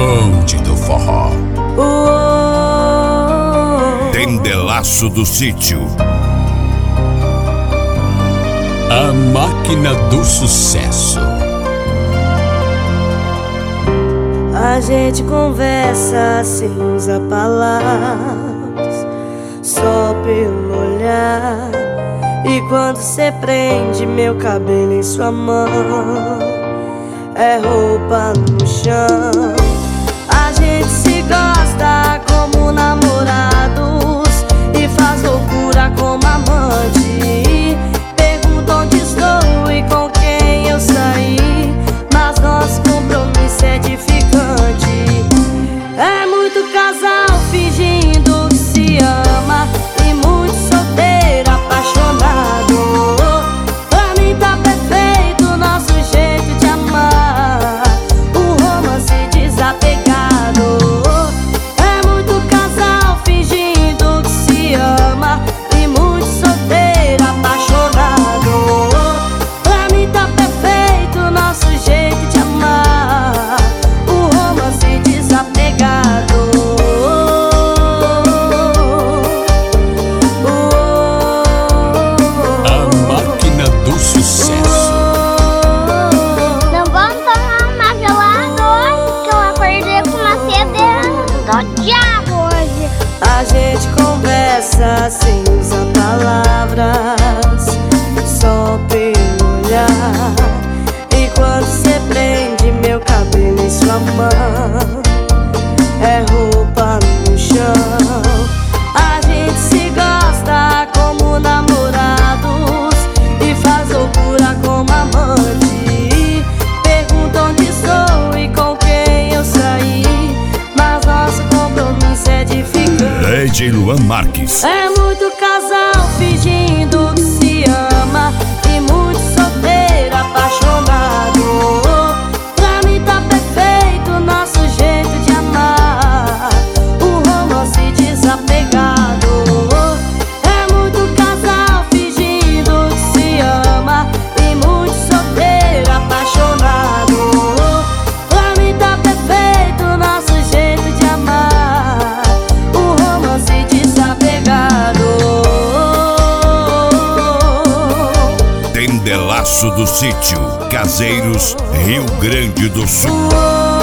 bonde do forró. Tendelaço do sítio. A máquina do sucesso. A gente conversa sem usar palavras, só pelo olhar. E quando cê prende meu cabelo em sua mão, é roupa no chão. A gente se gosta como namorados e faz loucura como amante. Pergunta onde estou e com quem eu saí, mas nosso compromisso é edificante. É muito casal fingindo que se ama e muito solteiro apaixonado. Pra mim tá perfeito nosso jeito de amar, um romance desapegado. É muito casal fingindo que se ama e muito solteiro apaixonado. Pra mim tá perfeito nosso jeito de amar, um romance desapegado. A máquina do sucesso. Não vamos tomar uma gelada hoje, que eu acordei com uma sede do diabo hoje. A gente conversa sem usar palavras, só pelo olhar. E quando cê prende meu cabelo em sua mão, é roupa no chão. A gente se gosta como namorados e faz loucura como amante. Pergunta onde estou e com quem eu saí, mas nosso compromisso é edificante. DJ Luan Marques. É muito casal fingindo que se ama e muito solteiro apaixonado. Pra mim tá perfeito nosso jeito de amar, um romance desapegado. É muito casal fingindo que se ama e muito solteiro apaixonado. Pra mim tá perfeito nosso jeito de amar, um romance desapegado. Tendelaço do sítio. Caseiros, Rio Grande do Sul.